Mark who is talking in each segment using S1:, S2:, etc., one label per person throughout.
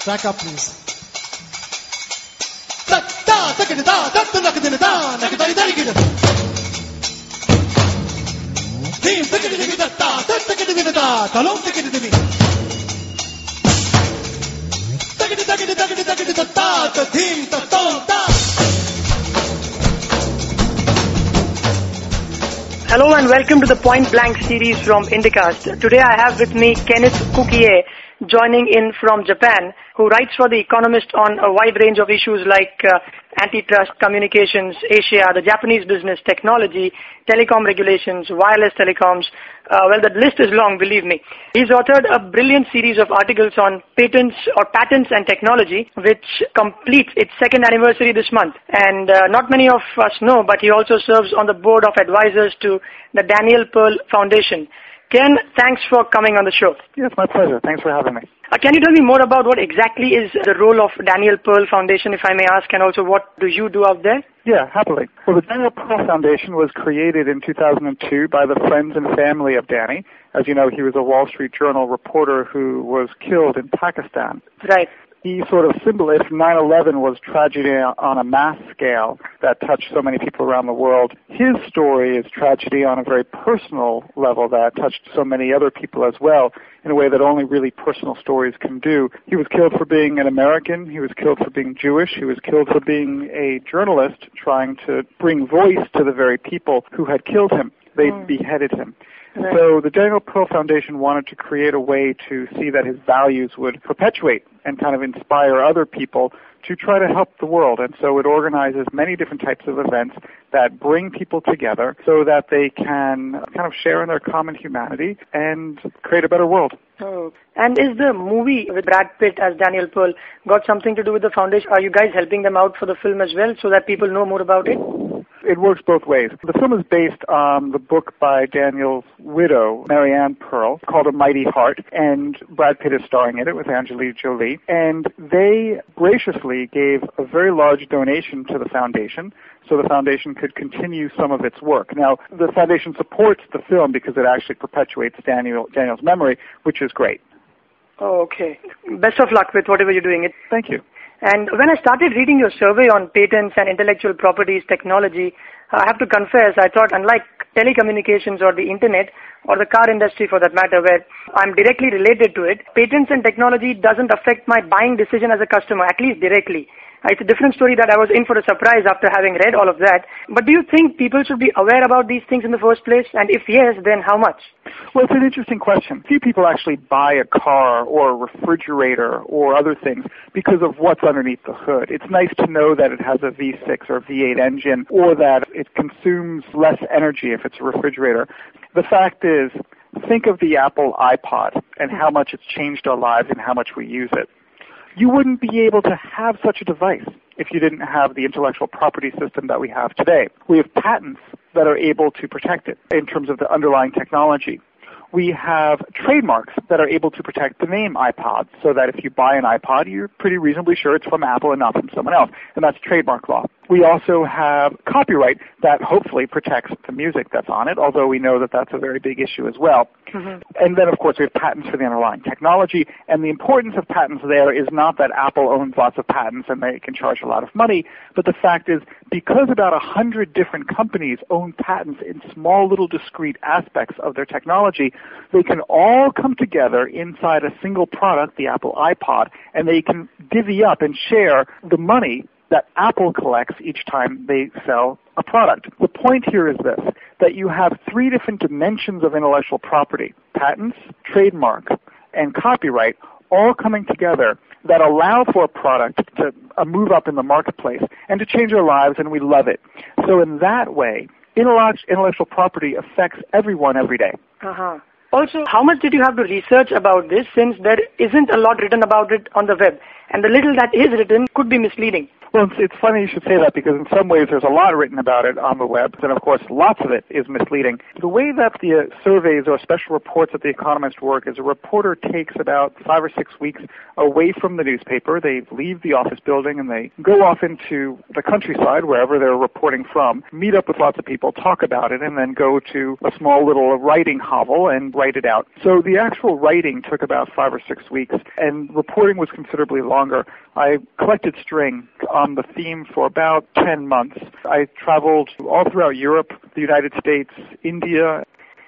S1: Back up, please.
S2: Hello and welcome to the Point Blank series from Indicast. Today I have with me Kenneth Kukie, joining in from Japan, who writes for The Economist on a wide range of issues like antitrust, communications, Asia, the Japanese business, technology, telecom regulations, wireless telecoms. Well, the list is long, believe me. He's authored a brilliant series of articles on patents and technology, which completes its second anniversary this month. And not many of us know, but he also serves on the board of advisors to the Daniel Pearl Foundation. Ken, thanks for coming on the show.
S3: Yes, my pleasure. Thanks for having me.
S2: Can you tell me more about what exactly is the role of Daniel Pearl Foundation, if I may ask, and also what do you do out there?
S3: Yeah, happily. Well, the Daniel Pearl Foundation was created in 2002 by the friends and family of Danny. As you know, he was a Wall Street Journal reporter who was killed in Pakistan.
S2: Right.
S3: He sort of symbolized 9/11 was tragedy on a mass scale that touched so many people around the world. His story is tragedy on a very personal level that touched so many other people as well in a way that only really personal stories can do. He was killed for being an American. He was killed for being Jewish. He was killed for being a journalist trying to bring voice to the very people who had killed him. They beheaded him.
S2: Right.
S3: So the Daniel Pearl Foundation wanted to create a way to see that his values would perpetuate and kind of inspire other people to try to help the world. And so it organizes many different types of events that bring people together so that they can kind of share in their common humanity and create a better world.
S2: Oh. And is the movie with Brad Pitt as Daniel Pearl got something to do with the foundation? Are you guys helping them out for the film as well so that people know more about it?
S3: It works both ways. The film is based on the book by Daniel's widow, Marianne Pearl, called A Mighty Heart, and Brad Pitt is starring in it with Angelina Jolie. And they graciously gave a very large donation to the foundation so the foundation could continue some of its work. Now, the foundation supports the film because it actually perpetuates Daniel's memory, which is great.
S2: Oh, okay. Best of luck with whatever you're doing.
S3: Thank you.
S2: And when I started reading your survey on patents and intellectual properties technology, I have to confess, I thought unlike telecommunications or the internet or the car industry for that matter, where I'm directly related to it, patents and technology doesn't affect my buying decision as a customer, at least directly. It's a different story that I was in for a surprise after having read all of that. But do you think people should be aware about these things in the first place? And if yes, then how much?
S3: Well, it's an interesting question. Few people actually buy a car or a refrigerator or other things because of what's underneath the hood. It's nice to know that it has a V6 or V8 engine or that it consumes less energy if it's a refrigerator. The fact is, think of the Apple iPod and how much it's changed our lives and how much we use it. You wouldn't be able to have such a device if you didn't have the intellectual property system that we have today. We have patents that are able to protect it in terms of the underlying technology. We have trademarks that are able to protect the name iPod so that if you buy an iPod, you're pretty reasonably sure it's from Apple and not from someone else, and that's trademark law. We also have copyright that hopefully protects the music that's on it, although we know that that's a very big issue as well. Mm-hmm. And then, of course, we have patents for the underlying technology, and the importance of patents there is not that Apple owns lots of patents and they can charge a lot of money, but the fact is because about 100 different companies own patents in small little discrete aspects of their technology, they can all come together inside a single product, the Apple iPod, and they can divvy up and share the money that Apple collects each time they sell a product. The point here is this, that you have three different dimensions of intellectual property, patents, trademark, and copyright, all coming together that allow for a product to move up in the marketplace and to change our lives, and we love it. So in that way, intellectual property affects everyone every day.
S2: Uh-huh. Also, how much did you have to research about this since there isn't a lot written about it on the web? And the little that is written could be misleading.
S3: Well, it's funny you should say that because in some ways there's a lot written about it on the web, and of course lots of it is misleading. The way that the surveys or special reports at The Economist work is a reporter takes about 5 or 6 weeks away from the newspaper. They leave the office building and they go off into the countryside, wherever they're reporting from, meet up with lots of people, talk about it, and then go to a small little writing hovel and write it out. So the actual writing took about 5 or 6 weeks, and reporting was considerably longer. I collected string on the theme for about 10 months. I traveled all throughout Europe, the United States, India.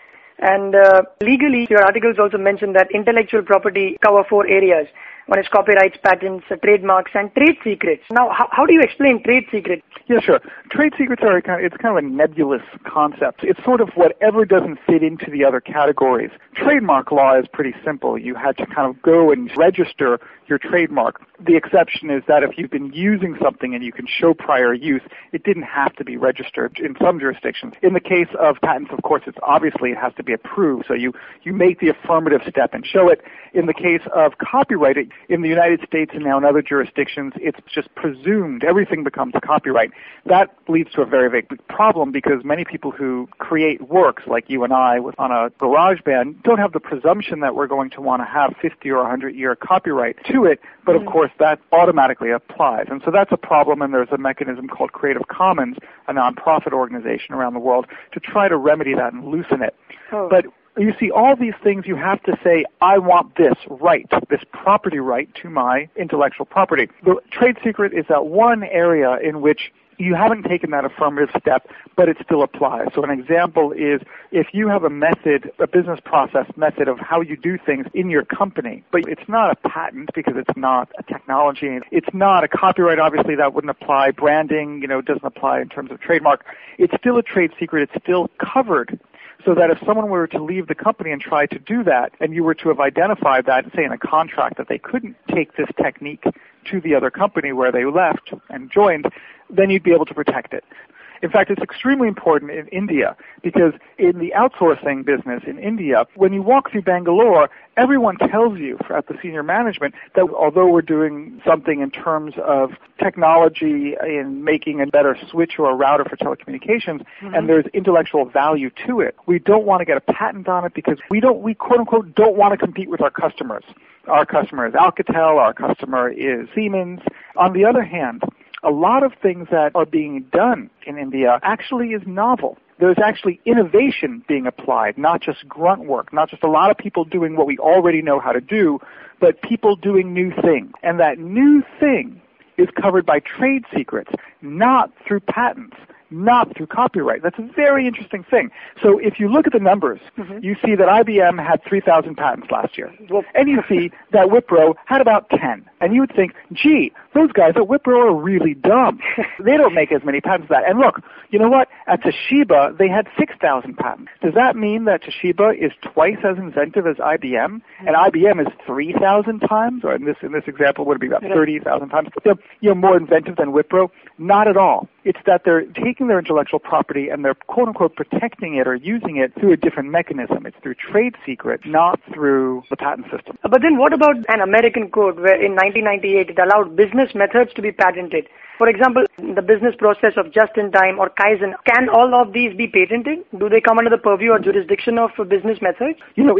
S2: And legally, your articles also mention that intellectual property cover 4 areas. One is copyrights, patents, trademarks, and trade secrets. Now, how do you explain trade secrets?
S3: Yeah, sure. Trade secrets are it's kind of a nebulous concept. It's sort of whatever doesn't fit into the other categories. Trademark law is pretty simple. You had to kind of go and register your trademark. The exception is that if you've been using something and you can show prior use, it didn't have to be registered in some jurisdictions. In the case of patents, of course, it has to be approved. So you make the affirmative step and show it. In the case of copyright, in the United States and now in other jurisdictions, it's just presumed everything becomes copyright. That leads to a very big problem because many people who create works like you and I on a GarageBand don't have the presumption that we're going to want to have 50 or 100-year copyright to it, but of course that automatically applies. And so that's a problem, and there's a mechanism called Creative Commons, a nonprofit organization around the world, to try to remedy that and loosen it. But you see, all these things you have to say, I want this right, this property right to my intellectual property. The trade secret is that one area in which you haven't taken that affirmative step, but it still applies. So an example is if you have a method, a business process method of how you do things in your company, but it's not a patent because it's not a technology. It's not a copyright, obviously, that wouldn't apply. Branding, doesn't apply in terms of trademark. It's still a trade secret. It's still covered. So that if someone were to leave the company and try to do that, and you were to have identified that, say in a contract, that they couldn't take this technique to the other company where they left and joined, then you'd be able to protect it. In fact, it's extremely important in India because in the outsourcing business in India, when you walk through Bangalore, everyone tells you at the senior management that although we're doing something in terms of technology in making a better switch or a router for telecommunications, and there's intellectual value to it, we don't want to get a patent on it because we quote unquote don't want to compete with our customers. Our customer is Alcatel, our customer is Siemens. On the other hand, a lot of things that are being done in India actually is novel. There's actually innovation being applied, not just grunt work, not just a lot of people doing what we already know how to do, but people doing new things. And that new thing is covered by trade secrets, not through patents, not through copyright. That's a very interesting thing. So if you look at the numbers, you see that IBM had 3,000 patents last year. And you see that Wipro had about 10. And you would think, gee, those guys at Wipro are really dumb. They don't make as many patents as that. And look, you know what? At Toshiba, they had 6,000 patents. Does that mean that Toshiba is twice as inventive as IBM? And IBM is 3,000 times? Or in this example, would it be about 30,000 times? They're more inventive than Wipro? Not at all. It's that they're taking their intellectual property and they're quote-unquote protecting it or using it through a different mechanism. It's through trade secret, not through the patent system.
S2: But then what about an American code where in 1998 it allowed business methods to be patented? For example, the business process of just-in-time or Kaizen, can all of these be patented? Do they come under the purview or jurisdiction of business methods?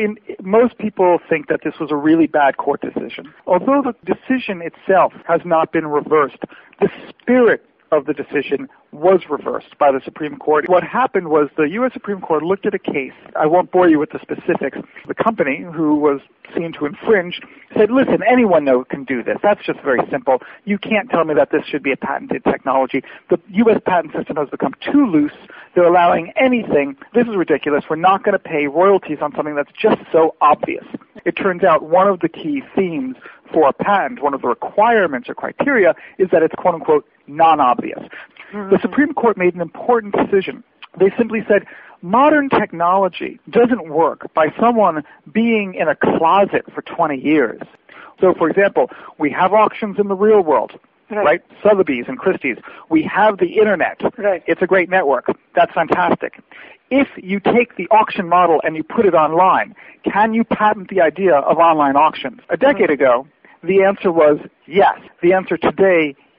S3: Most people think that this was a really bad court decision. Although the decision itself has not been reversed, the spirit of the decision was reversed by the Supreme Court. What happened was the U.S. Supreme Court looked at a case. I won't bore you with the specifics. The company who was seen to infringe said, listen, anyone can do this. That's just very simple. You can't tell me that this should be a patented technology. The U.S. patent system has become too loose. They're allowing anything. This is ridiculous. We're not going to pay royalties on something that's just so obvious. It turns out one of the key themes for a patent, one of the requirements or criteria, is that it's quote-unquote non-obvious. The Supreme Court made an important decision. They simply said, modern technology doesn't work by someone being in a closet for 20 years. So, for example, we have auctions in the real world, right? Sotheby's and Christie's. We have the Internet.
S2: Right.
S3: It's a great network. That's fantastic. If you take the auction model and you put it online, can you patent the idea of online auctions? A decade ago, the answer was yes. The answer today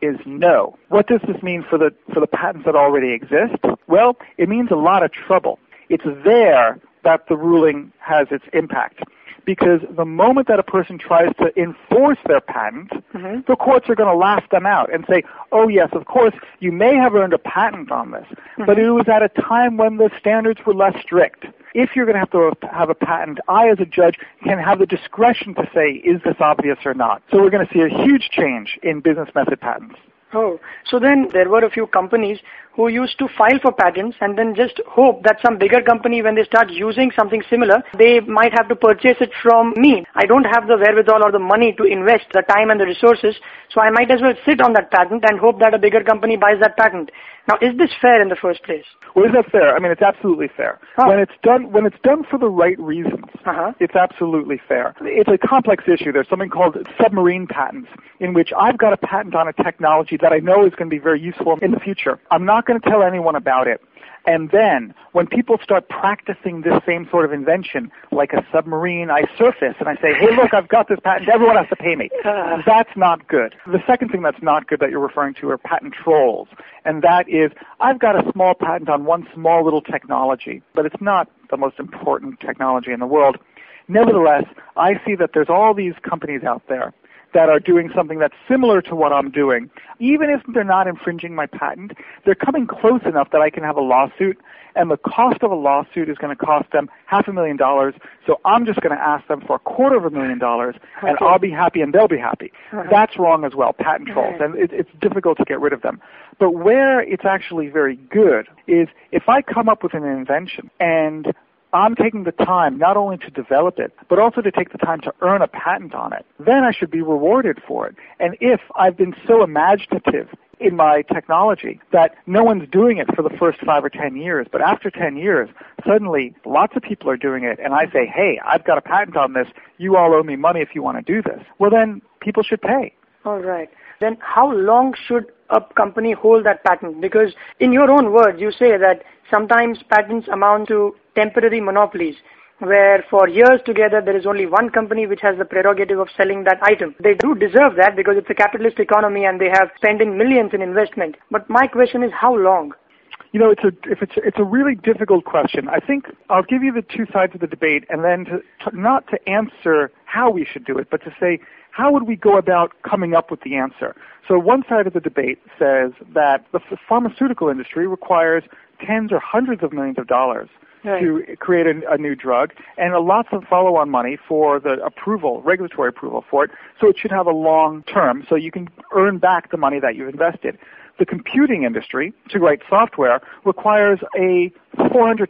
S3: is no. What does this mean for the patents that already exist? Well, it means a lot of trouble. It's there that the ruling has its impact. Because the moment that a person tries to enforce their patent, the courts are going to laugh them out and say, oh yes, of course, you may have earned a patent on this, but it was at a time when the standards were less strict. If you're going to have a patent, I as a judge can have the discretion to say, is this obvious or not? So we're going to see a huge change in business method patents.
S2: Oh, so then there were a few companies who used to file for patents and then just hope that some bigger company, when they start using something similar, they might have to purchase it from me. I don't have the wherewithal or the money to invest the time and the resources, so I might as well sit on that patent and hope that a bigger company buys that patent. Now, is this fair in the first place?
S3: Well, is that fair? I mean, it's absolutely fair. When it's done for the right reasons, it's absolutely fair. It's a complex issue. There's something called submarine patents, in which I've got a patent on a technology that I know is going to be very useful in the future. I'm not going to tell anyone about it. And then, when people start practicing this same sort of invention, like a submarine, I surface and I say, hey, look, I've got this patent, everyone has to pay me. That's not good. The second thing that's not good that you're referring to are patent trolls. And that is, I've got a small patent on one small little technology, but it's not the most important technology in the world. Nevertheless, I see that there's all these companies out there that are doing something that's similar to what I'm doing. Even if they're not infringing my patent, they're coming close enough that I can have a lawsuit, and the cost of a lawsuit is going to cost them $500,000, so I'm just going to ask them for $250,000, and I'll be happy and they'll be happy. That's wrong as well, patent trolls, and it's difficult to get rid of them. But where it's actually very good is if I come up with an invention and I'm taking the time not only to develop it, but also to take the time to earn a patent on it, then I should be rewarded for it. And if I've been so imaginative in my technology that no one's doing it for the first 5 or 10 years, but after 10 years, suddenly lots of people are doing it, and I say, hey, I've got a patent on this, you all owe me money if you want to do this, well then people should pay.
S2: All right. Then how long should a company hold that patent? Because in your own words, you say that sometimes patents amount to temporary monopolies, where for years together there is only one company which has the prerogative of selling that item. They do deserve that because it's a capitalist economy and they have spending millions in investment. But my question is, how long?
S3: You know, it's a really difficult question. I think I'll give you the two sides of the debate, and then not to answer how we should do it, but to say, how would we go about coming up with the answer? So one side of the debate says that the pharmaceutical industry requires tens or hundreds of millions of dollars to create a new drug, and lots of follow-on money for the approval, regulatory approval for it, so it should have a long term, so you can earn back the money that you've invested. The computing industry, to write software, requires a $400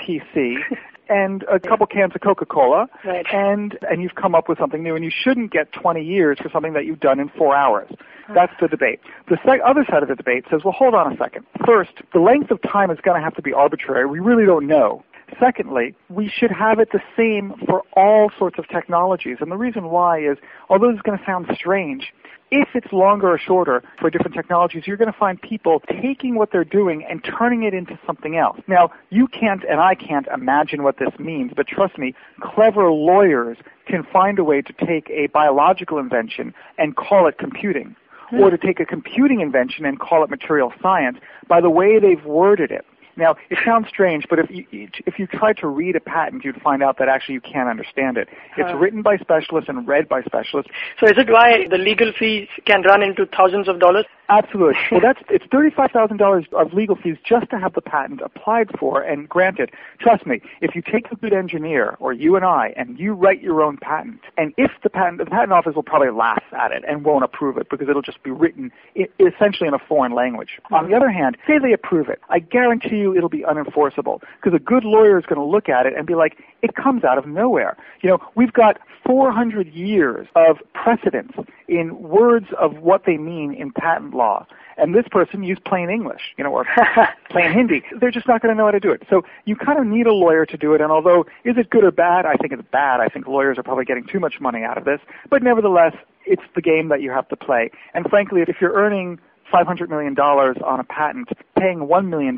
S3: PC and a couple cans of Coca-Cola, and you've come up with something new, and you shouldn't get 20 years for something that you've done in 4 hours. That's the debate. The other side of the debate says, well, hold on a second. First, the length of time is going to have to be arbitrary. We really don't know. Secondly, we should have it the same for all sorts of technologies. And the reason why is, although this is going to sound strange, if it's longer or shorter for different technologies, you're going to find people taking what they're doing and turning it into something else. Now, you can't and I can't imagine what this means, but trust me, clever lawyers can find a way to take a biological invention and call it computing, or to take a computing invention and call it material science by the way they've worded it. Now, it sounds strange, but if you try to read a patent, you'd find out that actually you can't understand it. It's written by specialists and read by specialists.
S2: So is it why the legal fees can run into thousands of dollars?
S3: Absolutely. Well, it's $35,000 of legal fees just to have the patent applied for and granted. Trust me, if you take a good engineer, or you and I, and you write your own patent, and if the patent office will probably laugh at it and won't approve it because it'll just be written essentially in a foreign language. On the other hand, say they approve it, I guarantee you it'll be unenforceable because a good lawyer is going to look at it and be like, it comes out of nowhere. You know, we've got 400 years of precedence in words of what they mean in patent law. And this person used plain English, or plain Hindi. They're just not going to know how to do it. So you kind of need a lawyer to do it. And although, is it good or bad? I think it's bad. I think lawyers are probably getting too much money out of this. But nevertheless, it's the game that you have to play. And frankly, if you're earning $500 million on a patent, paying $1 million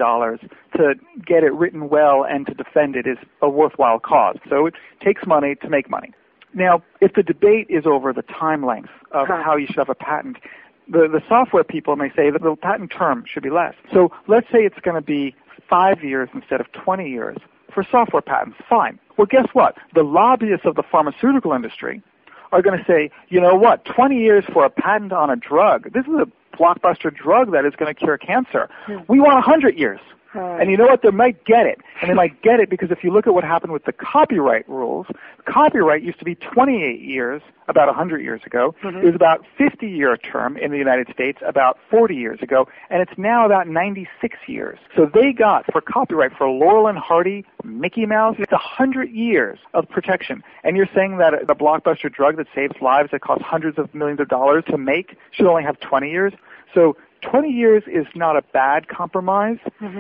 S3: to get it written well and to defend it is a worthwhile cause. So it takes money to make money. Now, if the debate is over the time length of how you should have a patent, The software people may say that the patent term should be less. So let's say it's going to be 5 years instead of 20 years for software patents. Fine. Well, guess what? The lobbyists of the pharmaceutical industry are going to say, you know what, 20 years for a patent on a drug. This is a blockbuster drug that is going to cure cancer. We want 100 years. And you know what? They might get it. And they might get it because if you look at what happened with the copyright rules, copyright used to be 28 years about 100 years ago. It was about 50-year term in the United States about 40 years ago, and it's now about 96 years. So they got, for copyright, for Laurel and Hardy, Mickey Mouse, it's 100 years of protection. And you're saying that the blockbuster drug that saves lives that costs hundreds of millions of dollars to make should only have 20 years? So 20 years is not a bad compromise.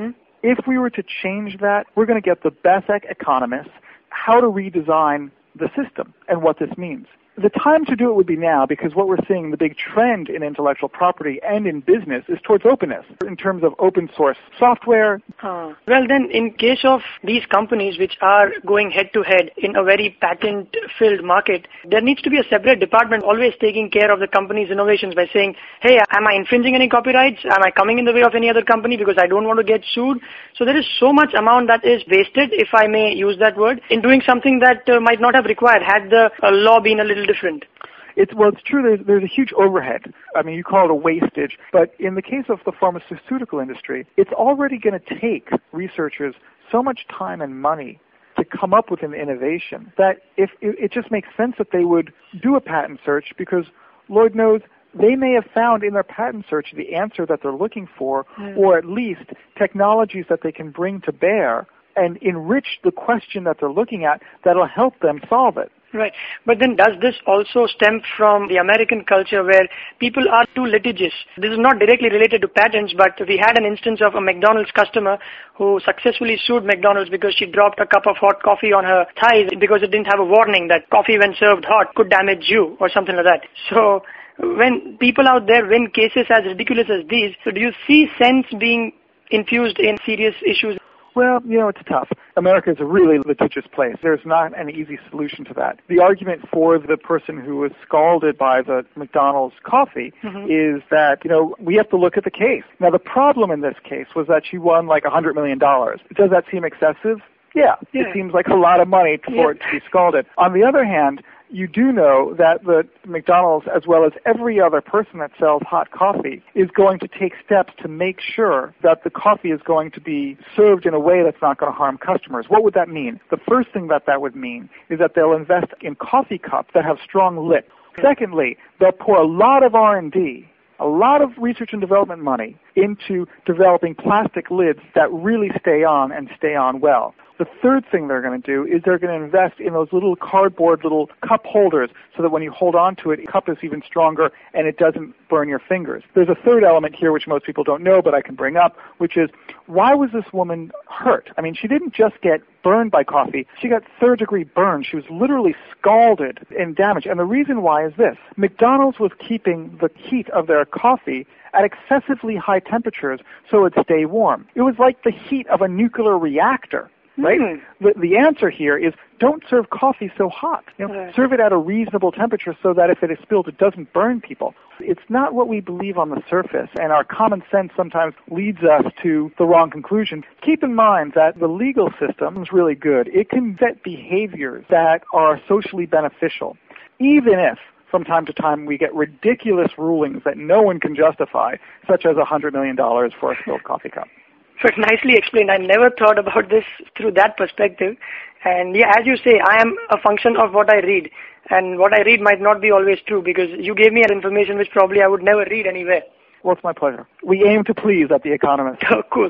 S3: If we were to change that, we're going to get the best economists how to redesign the system and what this means. The time to do it would be now because what we're seeing, the big trend in intellectual property and in business is towards openness in terms of open source software.
S2: Well, then, in case of these companies which are going head-to-head in a very patent-filled market, there needs to be a separate department always taking care of the company's innovations by saying, hey, am I infringing any copyrights? Am I coming in the way of any other company because I don't want to get sued? So there is so much amount that is wasted, if I may use that word, in doing something that might not have required had the law been a little different.
S3: It's true. There's a huge overhead. I mean, you call it a wastage, but in the case of the pharmaceutical industry, it's already going to take researchers so much time and money to come up with an innovation that if it just makes sense that they would do a patent search because Lord knows they may have found in their patent search the answer that they're looking for, or at least technologies that they can bring to bear and enrich the question that they're looking at that'll help them solve it.
S2: Right. But then does this also stem from the American culture where people are too litigious? This is not directly related to patents, but we had an instance of a McDonald's customer who successfully sued McDonald's because she dropped a cup of hot coffee on her thighs because it didn't have a warning that coffee when served hot could damage you or something like that. So when people out there win cases as ridiculous as these, so do you see sense being infused in serious issues?
S3: Well, it's tough. America is a really litigious place. There's not an easy solution to that. The argument for the person who was scalded by the McDonald's coffee is that, we have to look at the case. Now, the problem in this case was that she won like $100 million. Does that seem excessive? Yeah. It seems like a lot of money for it to be scalded. On the other hand, you do know that the McDonald's, as well as every other person that sells hot coffee, is going to take steps to make sure that the coffee is going to be served in a way that's not going to harm customers. What would that mean? The first thing that would mean is that they'll invest in coffee cups that have strong lid. Secondly, they'll pour a lot of R&D, a lot of research and development money into developing plastic lids that really stay on and stay on well. The third thing they're going to do is they're going to invest in those little cardboard little cup holders so that when you hold on to it, the cup is even stronger and it doesn't burn your fingers. There's a third element here which most people don't know but I can bring up, which is why was this woman hurt? I mean, she didn't just get burned by coffee. She got third-degree burn. She was literally scalded and damaged. And the reason why is this. McDonald's was keeping the heat of their coffee at excessively high temperatures so it'd stay warm. It was like the heat of a nuclear reactor. Right? The answer here is don't serve coffee so hot. Serve it at a reasonable temperature so that if it is spilled, it doesn't burn people. It's not what we believe on the surface, and our common sense sometimes leads us to the wrong conclusion. Keep in mind that the legal system is really good. It can set behaviors that are socially beneficial, even if from time to time we get ridiculous rulings that no one can justify, such as $100 million for a spilled coffee cup.
S2: So it's nicely explained. I never thought about this through that perspective. And as you say, I am a function of what I read. And what I read might not be always true because you gave me an information which probably I would never read anywhere.
S3: Well, it's my pleasure. We aim to please at The Economist.
S2: Oh, cool.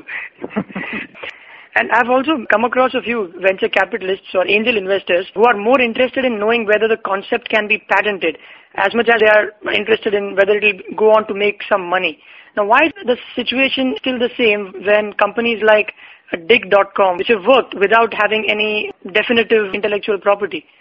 S2: And I've also come across a few venture capitalists or angel investors who are more interested in knowing whether the concept can be patented as much as they are interested in whether it will go on to make some money. Now, why is the situation still the same when companies like Dig.com, which have worked without having any definitive intellectual property?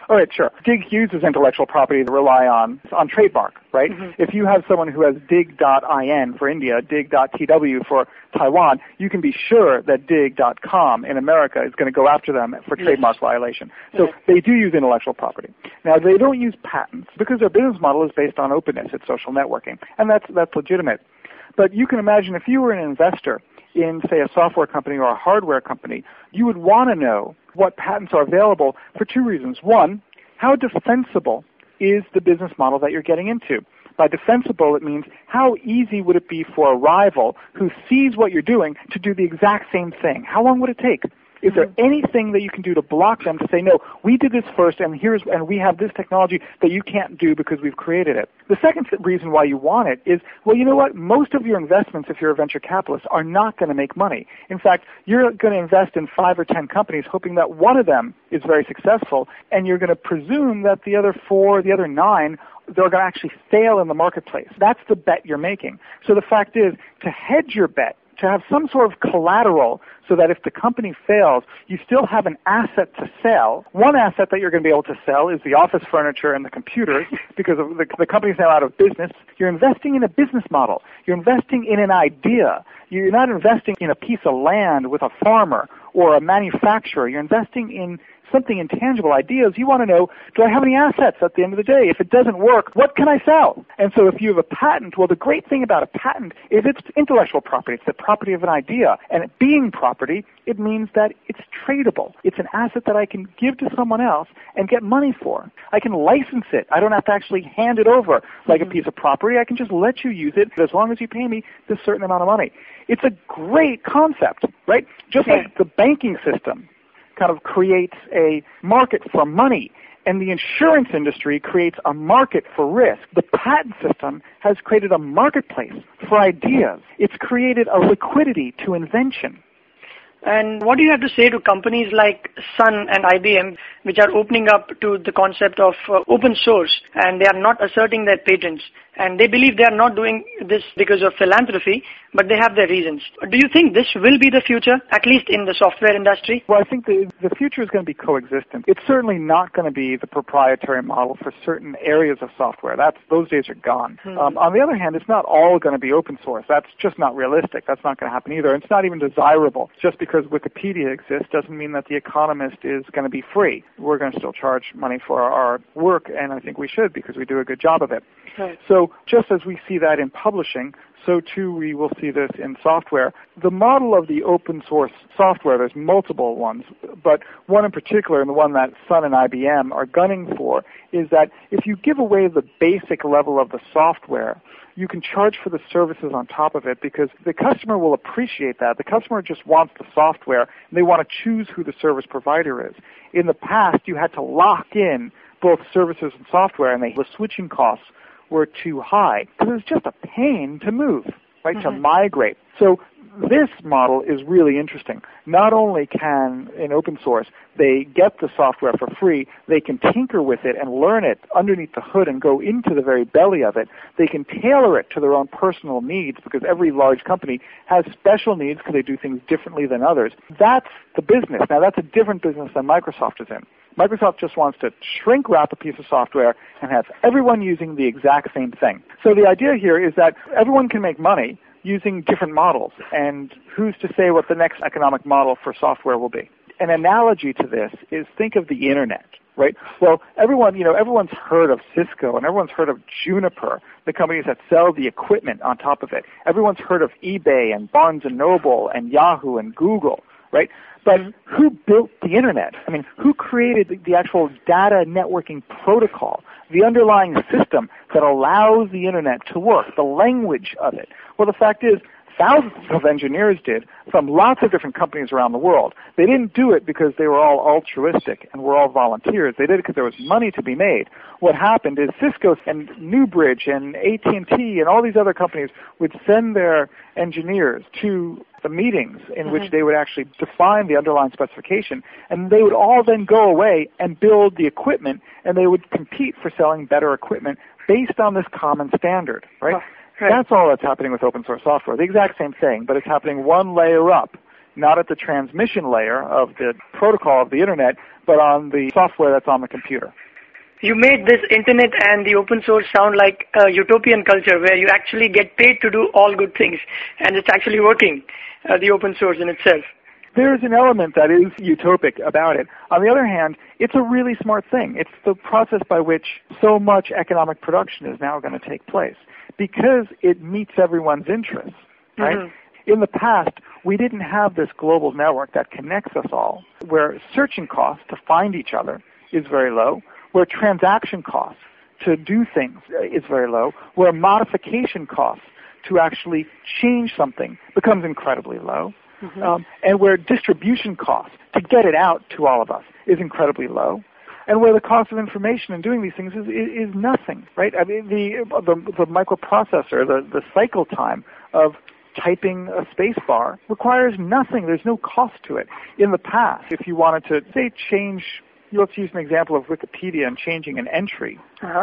S3: All right, sure. Dig uses intellectual property to rely on trademark, right? Mm-hmm. If you have someone who has dig.in for India, dig.tw for Taiwan, you can be sure that dig.com in America is going to go after them for trademark violation. So they do use intellectual property. Now, they don't use patents because their business model is based on openness. It's social networking, and that's legitimate. But you can imagine if you were an investor in, say, a software company or a hardware company, you would want to know what patents are available for two reasons. One, how defensible is the business model that you're getting into? By defensible, it means how easy would it be for a rival who sees what you're doing to do the exact same thing? How long would it take? Is there anything that you can do to block them to say, no, we did this first, and we have this technology that you can't do because we've created it? The second reason why you want it is, well, you know what? Most of your investments, if you're a venture capitalist, are not going to make money. In fact, you're going to invest in 5 or 10 companies hoping that one of them is very successful, and you're going to presume that the other 4, the other 9, they're going to actually fail in the marketplace. That's the bet you're making. So the fact is, to hedge your bet, to have some sort of collateral so that if the company fails, you still have an asset to sell. One asset that you're going to be able to sell is the office furniture and the computers because of the company's now out of business. You're investing in a business model. You're investing in an idea. You're not investing in a piece of land with a farmer or a manufacturer. You're investing in something intangible, ideas. You want to know, do I have any assets at the end of the day? If it doesn't work, what can I sell? And so if you have a patent, well, the great thing about a patent is it's intellectual property. It's the property of an idea. And it being property, it means that it's tradable. It's an asset that I can give to someone else and get money for. I can license it. I don't have to actually hand it over like a piece of property. I can just let you use it as long as you pay me this certain amount of money. It's a great concept, right? Just like the banking system kind of creates a market for money, and the insurance industry creates a market for risk. The patent system has created a marketplace for ideas. It's created a liquidity to invention.
S2: And what do you have to say to companies like Sun and IBM, which are opening up to the concept of open source, and they are not asserting their patents? And they believe they are not doing this because of philanthropy, but they have their reasons. Do you think this will be the future, at least in the software industry?
S3: Well, I think the future is going to be coexistent. It's certainly not going to be the proprietary model for certain areas of software. Those days are gone. On the other hand, it's not all going to be open source. That's just not realistic. That's not going to happen either. It's not even desirable. Just because Wikipedia exists doesn't mean that The Economist is going to be free. We're going to still charge money for our work, and I think we should because we do a good job of it.
S2: Right.
S3: So just as we see that in publishing, so too we will see this in software. The model of the open source software, there's multiple ones, but one in particular, and the one that Sun and IBM are gunning for, is that if you give away the basic level of the software, you can charge for the services on top of it because the customer will appreciate that. The customer just wants the software, and they want to choose who the service provider is. In the past, you had to lock in both services and software, and the switching costs were too high because it's just a pain to move, right, to migrate. So this model is really interesting. Not only can, in open source, they get the software for free, they can tinker with it and learn it underneath the hood and go into the very belly of it. They can tailor it to their own personal needs because every large company has special needs because they do things differently than others. That's the business. Now, that's a different business than Microsoft is in. Microsoft just wants to shrink wrap a piece of software and have everyone using the exact same thing. So the idea here is that everyone can make money using different models, and who's to say what the next economic model for software will be? An analogy to this is think of the Internet, right? Well, everyone's heard of Cisco and everyone's heard of Juniper, the companies that sell the equipment on top of it. Everyone's heard of eBay and Barnes & Noble and Yahoo and Google, right? But who built the Internet? I mean, who created the actual data networking protocol, the underlying system that allows the Internet to work, the language of it? Well, the fact is, thousands of engineers did from lots of different companies around the world. They didn't do it because they were all altruistic and were all volunteers. They did it because there was money to be made. What happened is Cisco and Newbridge and AT&T and all these other companies would send their engineers to the meetings in which they would actually define the underlying specification, and they would all then go away and build the equipment, and they would compete for selling better equipment based on this common standard, right? Right. That's all that's happening with open source software. The exact same thing, but it's happening one layer up, not at the transmission layer of the protocol of the Internet, but on the software that's on the computer.
S2: You made this internet and the open source sound like a utopian culture where you actually get paid to do all good things, and it's actually working, the open source in itself.
S3: There's an element that is utopic about it. On the other hand, it's a really smart thing. It's the process by which so much economic production is now going to take place because it meets everyone's interests, right? Mm-hmm. In the past, we didn't have this global network that connects us all, where searching costs to find each other is very low, where transaction costs to do things is very low, where modification costs to actually change something becomes incredibly low. Mm-hmm. And where distribution costs to get it out to all of us is incredibly low, and where the cost of information in doing these things is nothing, right? I mean, the microprocessor, the cycle time of typing a space bar requires nothing. There's no cost to it. In the past, if you wanted to, say, change, let's use an example of Wikipedia and changing an entry,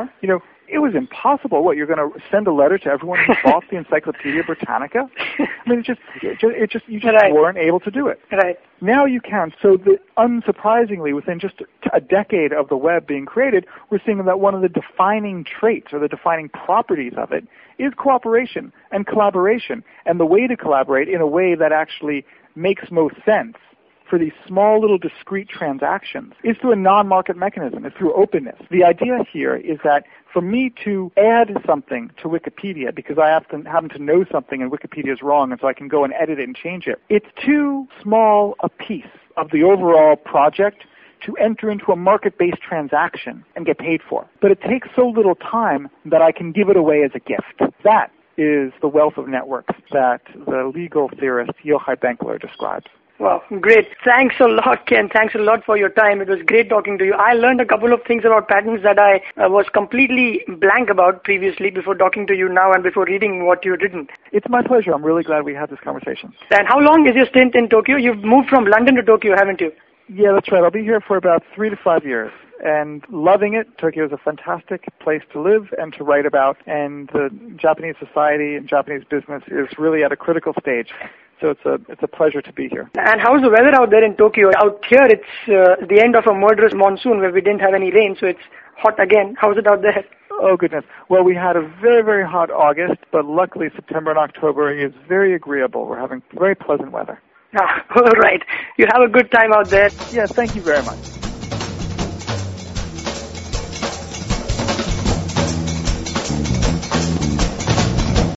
S3: it was impossible. What, you're going to send a letter to everyone who bought the Encyclopedia Britannica? I mean, you just weren't able to do it.
S2: Right.
S3: Now you can. So unsurprisingly, within just a decade of the web being created, we're seeing that one of the defining traits or the defining properties of it is cooperation and collaboration. And the way to collaborate in a way that actually makes most sense for these small little discrete transactions is through a non-market mechanism. It's through openness. The idea here is that for me to add something to Wikipedia because I happen to know something and Wikipedia is wrong and so I can go and edit it and change it, it's too small a piece of the overall project to enter into a market-based transaction and get paid for. But it takes so little time that I can give it away as a gift. That is the wealth of networks that the legal theorist Yochai Benkler describes.
S2: Wow, great. Thanks a lot, Ken. Thanks a lot for your time. It was great talking to you. I learned a couple of things about patents that I was completely blank about previously before talking to you now and before reading what you'd written.
S3: It's my pleasure. I'm really glad we had this conversation.
S2: And how long is your stint in Tokyo? You've moved from London to Tokyo, haven't you?
S3: Yeah, that's right. I'll be here for about 3 to 5 years. And loving it. Tokyo is a fantastic place to live and to write about. And the Japanese society and Japanese business is really at a critical stage. So it's a pleasure to be here.
S2: And how's the weather out there in Tokyo? Out here, it's the end of a murderous monsoon where we didn't have any rain, so it's hot again. How's it out there?
S3: Oh, goodness. Well, we had a very, very hot August, but luckily September and October is very agreeable. We're having very pleasant weather.
S2: All right. You have a good time out there.
S3: Yes, thank you very much.